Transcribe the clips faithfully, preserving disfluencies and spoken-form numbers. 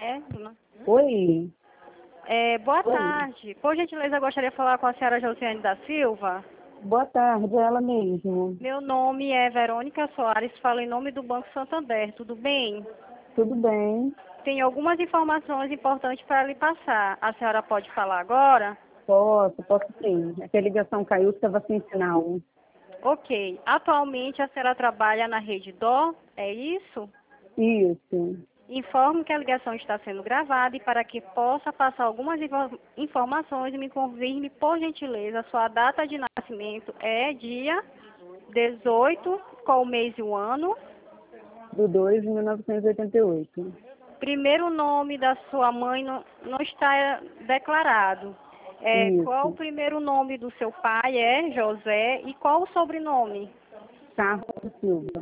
É, Bruna. Oi. É, boa Oi. tarde. Por gentileza, eu gostaria de falar com a senhora Josiane da Silva. Boa tarde, ela mesmo. Meu nome é Verônica Soares, falo em nome do Banco Santander. Tudo bem? Tudo bem? Tenho algumas informações importantes para lhe passar. A senhora pode falar agora? Posso, posso sim. É que a ligação caiu, estava sem sinal. Ok. Atualmente a senhora trabalha na Rede Dó, é isso? Isso. Informo que a ligação está sendo gravada e para que possa passar algumas infor- informações, me confirme, por gentileza, sua data de nascimento é dia dezoito, qual o mês e o ano? Do dois de mil novecentos e oitenta e oito. Primeiro nome da sua mãe não, não está declarado. É, qual o Isso. primeiro nome do seu pai? É José. E qual o sobrenome? Carlos Silva.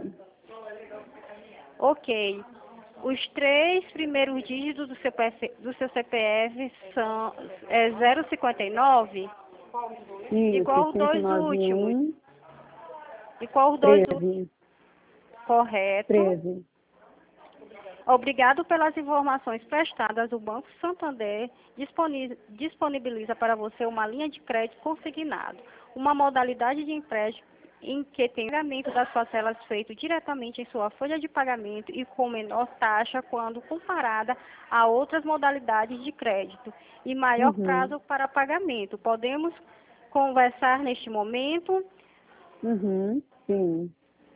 Ok. Os três primeiros dígitos do seu, P F do seu C P F são é, zero cinquenta e nove? E Isso, qual os cinco dois nove últimos? um E qual os dois últimos? treze. Correto. treze. Obrigado pelas informações prestadas. O Banco Santander disponi- disponibiliza para você uma linha de crédito consignado, uma modalidade de empréstimo em que tem pagamento das parcelas feito diretamente em sua folha de pagamento e com menor taxa quando comparada a outras modalidades de crédito e maior Uhum. prazo para pagamento. Podemos conversar neste momento? Uhum. Sim.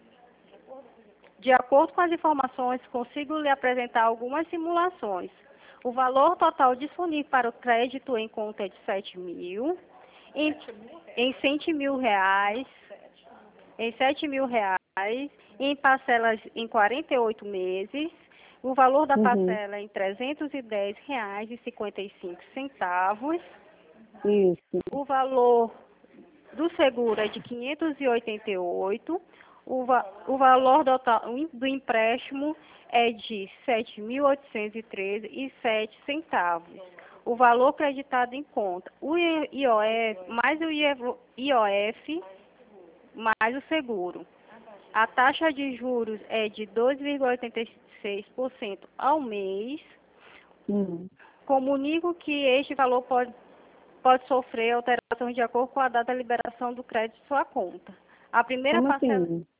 De acordo com as informações, consigo lhe apresentar algumas simulações. O valor total disponível para o crédito em conta é de sete mil, em, em cem mil reais, em sete mil reais, em parcelas em quarenta e oito meses. O valor da Uhum. parcela é em trezentos e dez reais e cinquenta e cinco centavos. Isso. O valor do seguro é de quinhentos e oitenta e oito. O, va o valor do, do empréstimo é de sete mil oitocentos e treze e sete centavos. O valor creditado em conta, o I O F mais o I O F mais o seguro. A taxa de juros é de dois vírgula oitenta e seis por cento ao mês. Hum. Comunico que este valor pode pode sofrer alterações de acordo com a data de liberação do crédito de sua conta. A primeira Como parcela assim?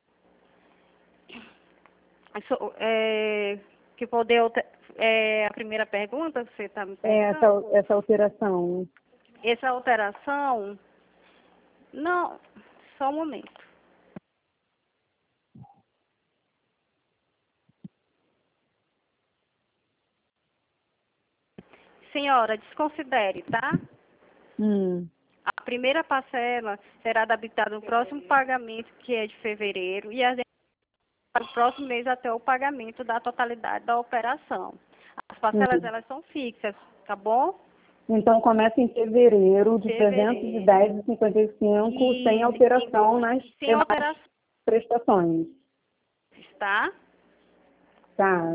so- é, que poder alter- é, a primeira pergunta que você está me É essa, perguntando, essa alteração. essa alteração, não, só um momento. Senhora, desconsidere, tá? Hum. A primeira parcela será debitada no próximo pagamento, que é de fevereiro, e as para o próximo mês até o pagamento da totalidade da operação. As parcelas, Hum. elas são fixas, tá bom? Então começa em fevereiro de trezentos e Fevereiro. dez e cinquenta e cinco sem E, e alteração nas sem demais alterações, prestações. tá? Tá.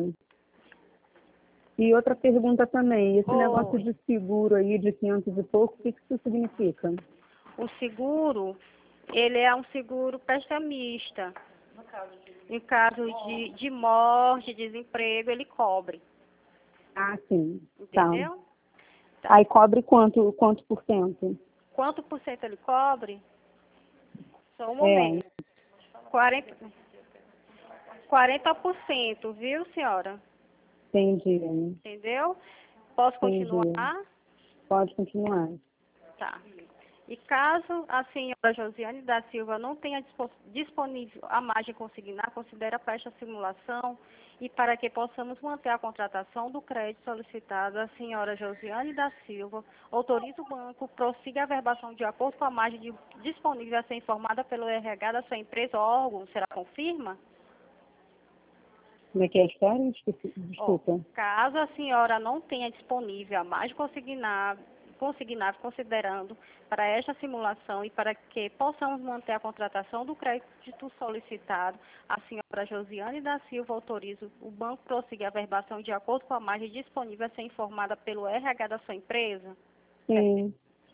E outra pergunta também, esse negócio Oi. de seguro aí de quinhentos e pouco, o que que isso significa? O seguro, ele é um seguro prestamista. Em caso de, de morte, desemprego, ele cobre. Ah, sim. Tá. Entendeu? Tá. Aí cobre quanto, quanto por cento? Quanto por cento ele cobre? Só um É, momento. quarenta, quarenta por cento, viu, senhora? entendi. Entendeu? Posso Entendi. continuar? Pode continuar. Tá. E caso a senhora Josiane da Silva não tenha dispo- disponível a margem consignar, considera para esta simulação e para que possamos manter a contratação do crédito solicitado, a senhora Josiane da Silva autoriza o banco, prossiga a verbação de acordo com a margem de- disponível a ser informada pelo R H da sua empresa ou órgão. Será confirma? Como é que é a história? Esqueci- Ó, Desculpa. caso a senhora não tenha disponível a mais consignável, consignável considerando para esta simulação e para que possamos manter a contratação do crédito solicitado, a senhora Josiane da Silva autoriza o banco prosseguir a verbação de acordo com a margem disponível a ser informada pelo R H da sua empresa? Sim,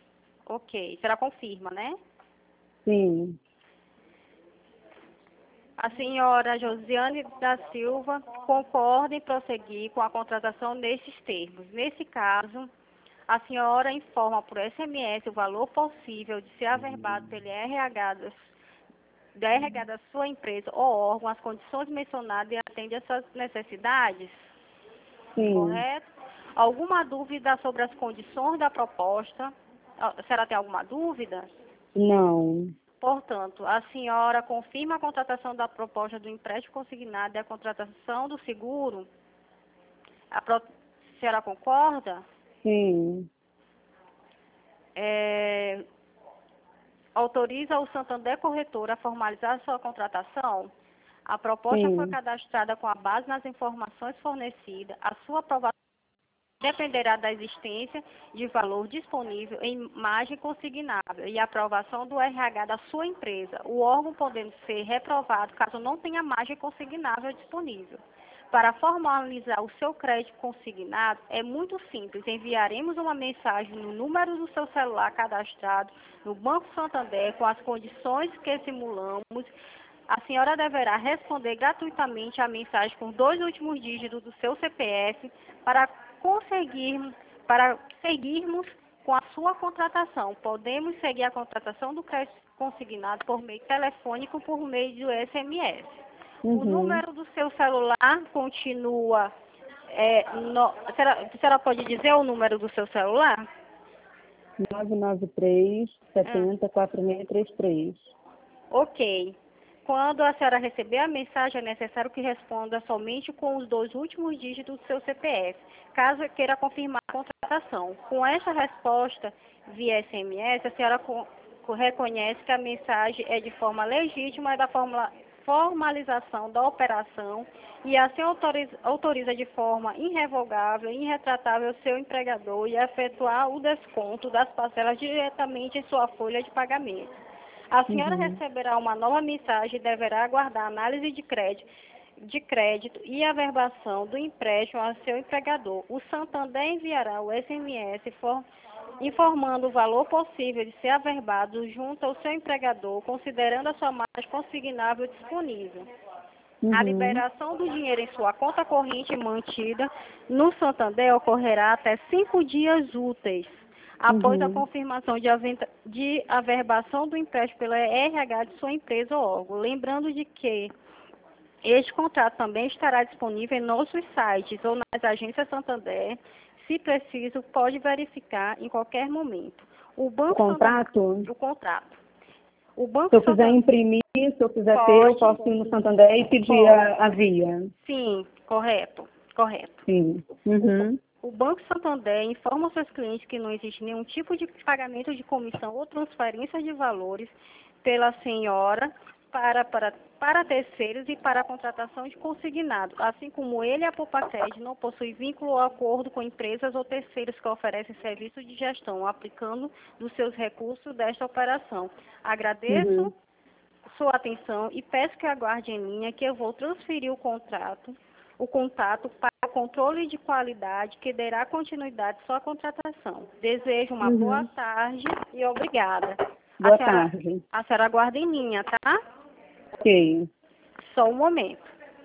Ok, será confirma, né? sim. A senhora Josiane da Silva concorda em prosseguir com a contratação nesses termos. Nesse caso, a senhora informa por S M S o valor possível de ser averbado pelo R H da, da R H da sua empresa ou órgão, as condições mencionadas e atende às suas necessidades? Sim. Correto? Alguma dúvida sobre as condições da proposta? A senhora tem alguma dúvida? Não. Portanto, a senhora confirma a contratação da proposta do empréstimo consignado e a contratação do seguro? A, pro... a senhora concorda? Sim. É... Autoriza o Santander Corretora a formalizar a sua contratação? A proposta Sim. foi cadastrada com a base nas informações fornecidas. A sua aprovação dependerá da existência de valor disponível em margem consignável e aprovação do R H da sua empresa, o órgão podendo ser reprovado caso não tenha margem consignável disponível. Para formalizar o seu crédito consignado, é muito simples. Enviaremos uma mensagem no número do seu celular cadastrado no Banco Santander com as condições que simulamos. A senhora deverá responder gratuitamente a mensagem com dois últimos dígitos do seu C P F para conseguirmos, para seguirmos com a sua contratação. Podemos seguir a contratação do crédito consignado por meio telefônico por meio do S M S. Uhum. O número do seu celular continua... É, no, a, senhora, a senhora pode dizer o número do seu celular? nove nove três, sete zero, quatro seis três três. Ok. Quando a senhora receber a mensagem, é necessário que responda somente com os dois últimos dígitos do seu C P F, caso queira confirmar a contratação. Com essa resposta via S M S, a senhora co reconhece que a mensagem é de forma legítima da formula formalização da operação e assim autoriza, autoriza de forma irrevogável e irretratável seu empregador e efetuar o desconto das parcelas diretamente em sua folha de pagamento. A senhora Uhum. receberá uma nova mensagem e deverá aguardar a análise de crédito, de crédito e averbação do empréstimo a seu empregador. O Santander enviará o S M S for, informando o valor possível de ser averbado junto ao seu empregador, considerando a sua margem consignável disponível. Uhum. A liberação do dinheiro em sua conta corrente mantida no Santander ocorrerá até cinco dias úteis após Uhum. a confirmação de, de averbação do empréstimo pela R H de sua empresa ou órgão. Lembrando de que este contrato também estará disponível em nossos sites ou nas agências Santander. Se preciso, pode verificar em qualquer momento. O Banco Contrato? Santander, o contrato. O Banco Se eu quiser Santander, imprimir, se eu quiser pode, ter, eu posso ir no Santander e pedir a, a via. Sim, correto, correto. Sim. Uhum. O Banco Santander informa aos seus clientes que não existe nenhum tipo de pagamento de comissão ou transferência de valores pela senhora para, para, para terceiros e para a contratação de consignado, assim como ele, a Poupa-Cred, não possui vínculo ou acordo com empresas ou terceiros que oferecem serviço de gestão, aplicando dos seus recursos desta operação. Agradeço Uhum. sua atenção e peço que aguarde em linha que eu vou transferir o contrato, o contato para o controle de qualidade que dará continuidade à sua contratação. Desejo uma Uhum. boa tarde e obrigada. Boa a senhora, tarde. A senhora aguarda em linha, tá? Ok. Só um momento.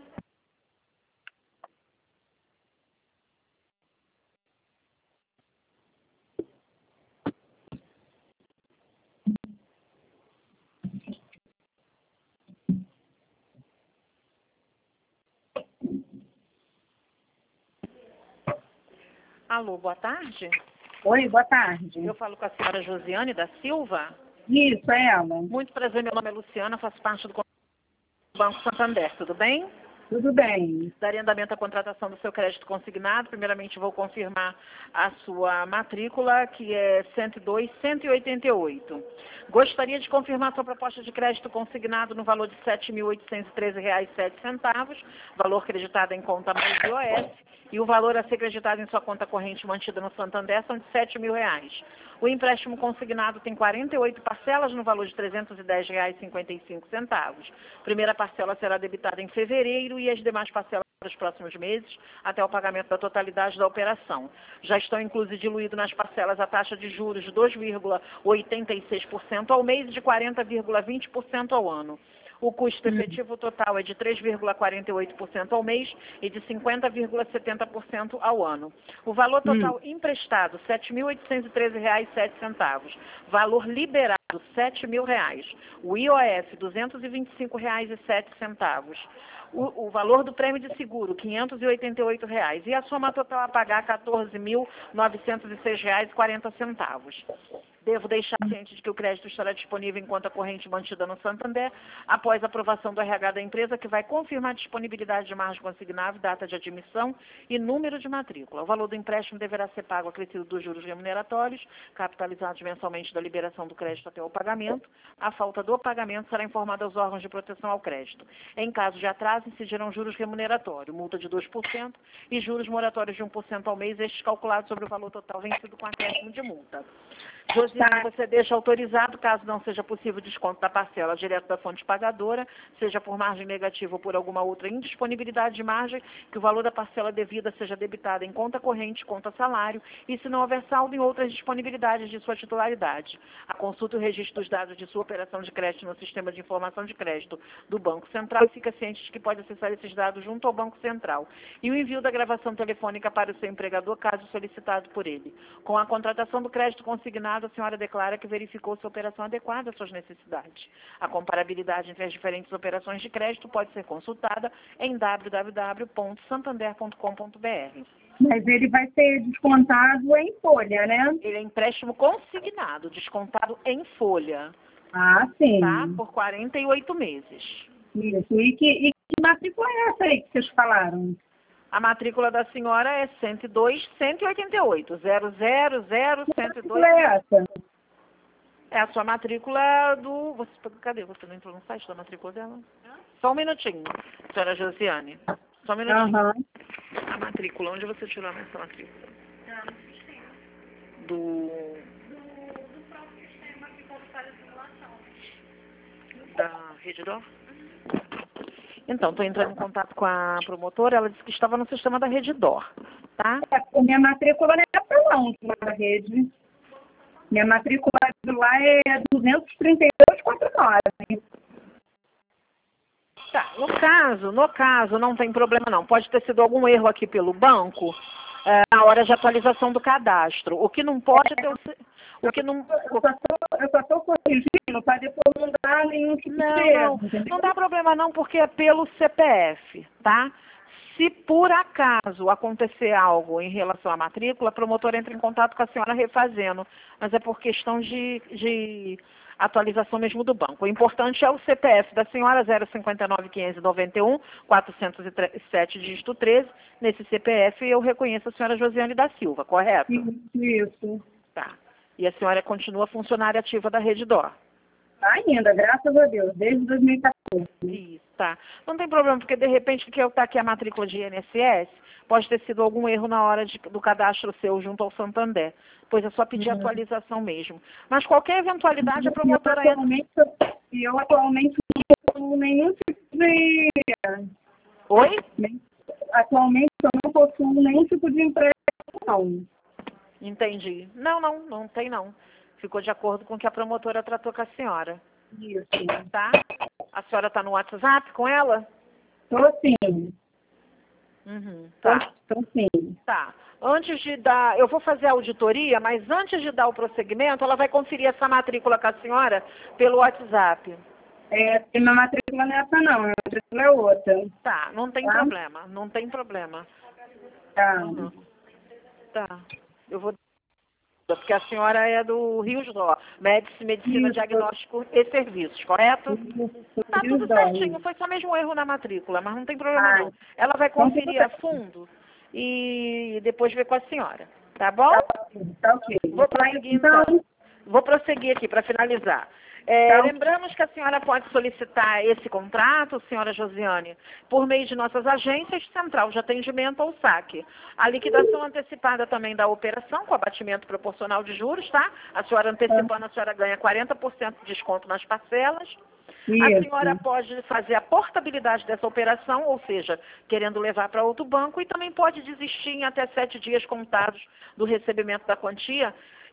Alô, boa tarde. Oi, boa tarde. Eu falo com a senhora Josiane da Silva. Isso, é ela. Muito prazer, meu nome é Luciana, faço parte do Banco Santander, tudo bem? Tudo bem. Darei andamento à contratação do seu crédito consignado. Primeiramente, vou confirmar a sua matrícula, que é cento e dois, cento e oitenta e oito. Gostaria de confirmar a sua proposta de crédito consignado no valor de sete mil oitocentos e treze reais e sete centavos, valor creditado em conta mais I O S, e o valor a ser creditado em sua conta corrente mantida no Santander são de sete mil reais. O empréstimo consignado tem quarenta e oito parcelas no valor de trezentos e dez reais e cinquenta e cinco centavos. Primeira parcela será debitada em fevereiro e as demais parcelas para os próximos meses, até o pagamento da totalidade da operação. Já estão inclusive diluído nas parcelas a taxa de juros de dois vírgula oitenta e seis por cento ao mês e de quarenta vírgula vinte por cento ao ano. O custo efetivo total é de três vírgula quarenta e oito por cento ao mês e de cinquenta vírgula setenta por cento ao ano. O valor total Hum. emprestado, sete mil oitocentos e treze reais e sete centavos. Valor liberado, sete mil reais. O I O F, duzentos e vinte e cinco reais e sete centavos. O, o valor do prêmio de seguro, quinhentos e oitenta e oito reais. E a soma total a pagar, quatorze mil novecentos e seis reais e quarenta centavos. Devo deixar ciente de que o crédito estará disponível em conta corrente mantida no Santander, após a aprovação do R H da empresa, que vai confirmar a disponibilidade de margem consignável, data de admissão e número de matrícula. O valor do empréstimo deverá ser pago acrescido dos juros remuneratórios, capitalizados mensalmente da liberação do crédito até o pagamento. A falta do pagamento será informada aos órgãos de proteção ao crédito. Em caso de atraso, incidirão juros remuneratórios, multa de dois por cento e juros moratórios de um por cento ao mês, estes calculados sobre o valor total vencido com acréscimo de multa. Josiane, você deixa autorizado, caso não seja possível desconto da parcela direto da fonte pagadora, seja por margem negativa ou por alguma outra indisponibilidade de margem, que o valor da parcela devida seja debitado em conta corrente, conta salário, e se não houver saldo em outras disponibilidades de sua titularidade. A consulta e o registro dos dados de sua operação de crédito no sistema de informação de crédito do Banco Central e fica ciente de que pode acessar esses dados junto ao Banco Central. E o envio da gravação telefônica para o seu empregador, caso solicitado por ele. Com a contratação do crédito consignado, a senhora declara que verificou sua operação adequada às suas necessidades. A comparabilidade entre as diferentes operações de crédito pode ser consultada em w w w ponto santander ponto com ponto b r. Mas ele vai ser descontado em folha, né? Ele é empréstimo consignado, descontado em folha. Ah, sim. Tá? Por quarenta e oito meses. Isso. E que, e que matrícula é essa aí que vocês falaram? A matrícula da senhora é cento e dois, cento e oitenta e oito. zero zero zero, cento e dois. Que matrícula é essa? É a sua matrícula do... Você, cadê? Você não entrou no site da matrícula dela? Só um minutinho, senhora Josiane. Só um minutinho. Aham. A matrícula, onde você tirou essa matrícula? Do... Da Redidor? Então, estou entrando em contato com a promotora, ela disse que estava no sistema da Redidor, tá? É, a minha matrícula não é para lá, na rede. Minha matrícula de lá é duzentos e trinta e dois, quarenta e nove. Tá, no caso, no caso, não tem problema não. Pode ter sido algum erro aqui pelo banco, é, na hora de atualização do cadastro. O que não pode é ter o... O que não... Eu só estou corrigindo para depois não dar nenhum tipo Não, de erro. não, não dá problema não, porque é pelo C P F, tá? Se por acaso acontecer algo em relação à matrícula, a promotora entra em contato com a senhora refazendo, mas é por questão de, de atualização mesmo do banco. O importante é o C P F da senhora, zero cinco nove, quinhentos e noventa e um, quatrocentos e sete, dígito treze. Nesse C P F eu reconheço a senhora Josiane da Silva, correto? Isso. Tá. E a senhora continua funcionária ativa da Redidor. Ainda, graças a Deus, desde dois mil e quatorze. Isso, tá. Não tem problema, porque de repente que eu tá aqui a matrícula de I N S S, pode ter sido algum erro na hora de, do cadastro seu junto ao Santander. Pois é só pedir Uhum. atualização mesmo. Mas qualquer eventualidade, a E eu promotora entra... atualmente, e eu atualmente não possuo nenhum tipo de... Oi? Atualmente eu não possuo nenhum tipo de empréstimo, não. Entendi. Não, não, não tem não. Ficou de acordo com o que a promotora tratou com a senhora. Isso. Tá? A senhora tá no WhatsApp com ela? Tô sim. Uhum, Tô, tá. tô sim. Tá. Antes de dar, eu vou fazer a auditoria, mas antes de dar o prosseguimento, ela vai conferir essa matrícula com a senhora pelo WhatsApp. É, porque minha matrícula não é essa não, minha matrícula é outra. Tá, não tem Tá? problema, não tem problema. Tá. Uhum. Tá. Eu vou... Porque a senhora é do Rio Jó, Médici, Medicina, Isso. Diagnóstico e Serviços, correto? Isso. Tá tudo certinho, foi só mesmo um erro na matrícula, mas não tem problema Ah, não. Ela vai então conferir tudo a fundo e depois ver com a senhora, tá bom? Tá ok. Vou prosseguir então. Então, Vou prosseguir aqui para finalizar. É, Tá. lembramos que a senhora pode solicitar esse contrato, senhora Josiane, por meio de nossas agências, Central de Atendimento ou saque. A liquidação antecipada também da operação, com abatimento proporcional de juros, tá? A senhora antecipando, a senhora ganha quarenta por cento de desconto nas parcelas. A isso. senhora pode fazer a portabilidade dessa operação, ou seja, querendo levar para outro banco, e também pode desistir em até sete dias contados do recebimento da quantia.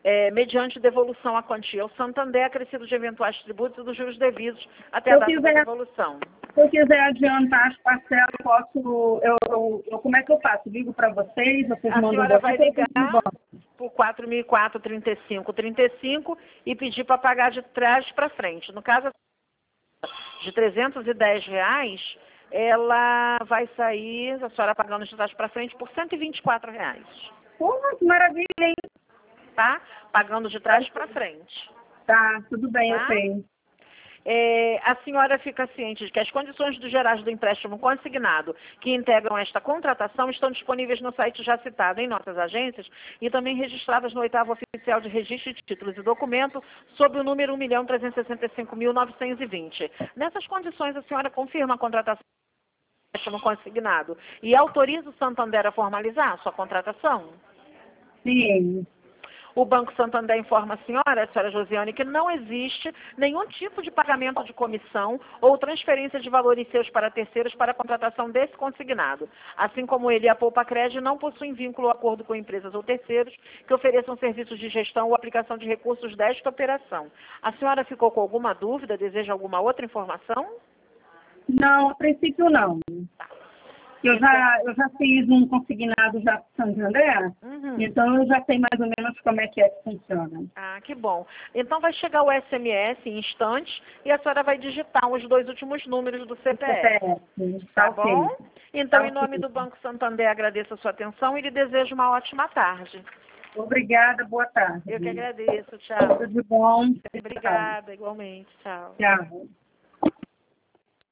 é, mediante devolução à quantia ao Santander, acrescido de eventuais tributos e dos juros devidos até Se a eu data quiser- da devolução. Se eu quiser adiantar as parcelas, eu posso. Eu, eu, eu- como é que eu faço? Ligo para vocês, vocês A mandam senhora vai vocês, eu ligar ligo. por quatro mil e quatro, trinta e cinco, trinta e cinco e pedir para pagar de trás para frente. No caso de trezentos e dez reais, ela vai sair, a senhora pagando de trás para frente, por cento e vinte e quatro reais. Pô, que maravilha, hein? Tá? Pagando de trás para frente. Tá, tudo bem, Tá? eu sei. É, a senhora fica ciente de que as condições dos gerais do empréstimo consignado que integram esta contratação estão disponíveis no site já citado em nossas agências e também registradas no oitavo oficial de registro de títulos e documento sob o número um milhão trezentos e sessenta e cinco mil novecentos e vinte. Nessas condições, a senhora confirma a contratação do empréstimo consignado e autoriza o Santander a formalizar a sua contratação? Sim. O Banco Santander informa a senhora, a senhora Josiane, que não existe nenhum tipo de pagamento de comissão ou transferência de valores seus para terceiros para a contratação desse consignado. Assim como ele e a Poupa Crédito não possuem vínculo ou acordo com empresas ou terceiros que ofereçam serviços de gestão ou aplicação de recursos desta operação. A senhora ficou com alguma dúvida? Deseja alguma outra informação? Não, a princípio não. Eu já, eu já fiz um consignado já para Santander, Uhum. então eu já sei mais ou menos como é que é que funciona. Ah, que bom. Então vai chegar o S M S em instantes e a senhora vai digitar os dois últimos números do C P F. C P F, Tá tá ok. bom? Então, Tá em nome ok. do Banco Santander, agradeço a sua atenção e lhe desejo uma ótima tarde. Obrigada, boa tarde. Eu que agradeço. Tchau. Tudo de bom. Obrigada, igualmente. Tchau. Tchau.